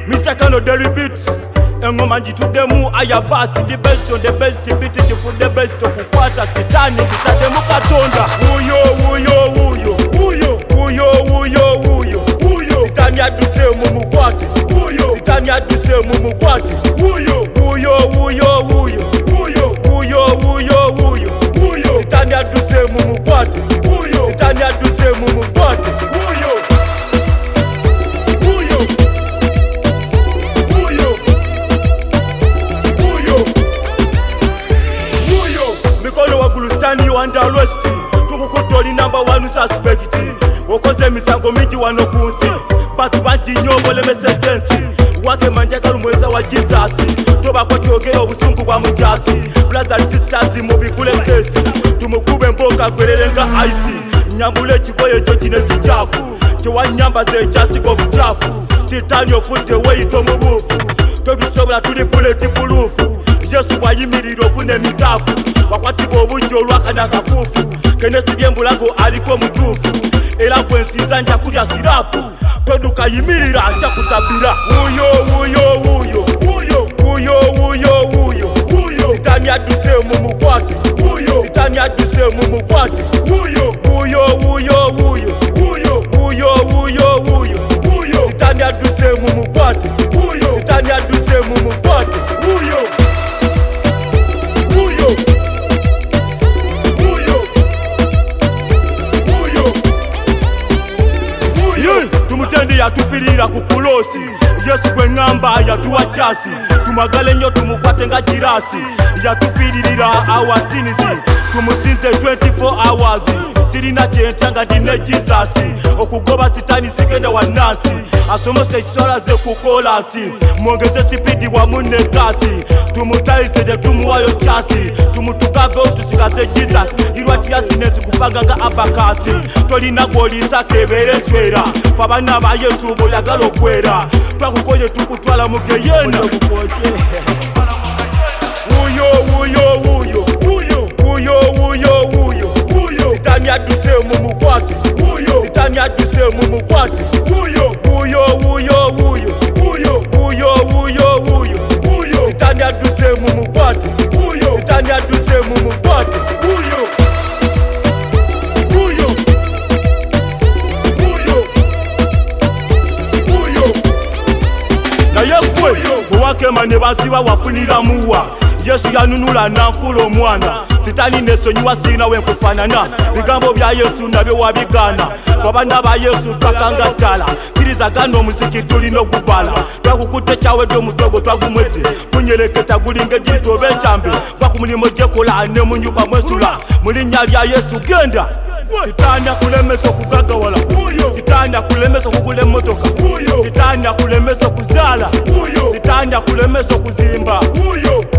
Mr. Kano Derry Beats engoma njituddemu ayabasi ndi best on the best beat ndifudde best okukwata sitani nditademu katonda uyo sitani adduse mumukwate sitani adduse mumukwate uyo sitani adduse mumukwate sitani adduse mumukwate Underwest tukukutoli number 1 suspect okoze misango mingi wano kunsi batu banti nyobo lemesesensi wake manjaka lumweza wa Jesus tobako kyogera obusungu bwa mujasi brothers sisters mubikule kesi tumukube mboka gwererenga ice nyambule ekikoye ekyo kino kichafu kyewanyambaza ekyasi g'obuchafu sitani ofudde weyita omubuufu tobisobola tuli bulletproof Yesu bwayimirira ofuna emitaafu wakwatibwa obungi olwakana kakuufu kenesibye embulago aliko mutuufu era gwensinza nja kulya sirapu toduka yimirira nja kutabira sitani adduse mumukwate sitani adduse mumukwate sitani adduse mumukwate sitani adduse mumukwate tumutendi yatufirira ku kulosi Yesu gwe ngamba yatuwa chasi tumagale nnyo tumukwate nga jirasi yatufiririra awasinizi tumusinze 24 hours tirina kyentanga ndine Jesus okugoba sitani sigenda wanansi asomose ekisola ze ku kolasi mwongeze sipidi wamu ne kasi tumutayize tumuwayo chasi tumutukave otusikaze Jesus irwatiyasinesi kupanga nga abakasi tolina gwolisa kebere nswera fe abaana ba Yesu boyagala okwera twakukoye tukutwala mu geyena sitani adduse mumukwate sitani adduse mumukwate sitani adduse mumukwate sitani adduse mumukwate naye gwe bwewakema ne basiba wafunira muwa Yesu yanunula nanfula omwana sitani nesonyiwa sina wenkufanana bigambo bya Yesu nabyo wabigana fe abaana ba Yesu twakanga ddala kiriza gana omuziki tulina ogubala twakukutte kyawedde omudogo twagumwedde kunyereketa gulinga egiri toba ekyambe va ku mulimu gyekola ne mu nyumba mwesula mu linnya lya Yesu genda sitani akulemesa okugagawala sitani akulemesa okugula emmotoka sitani akulemesa okuzaala sitani akulemesa okuzimba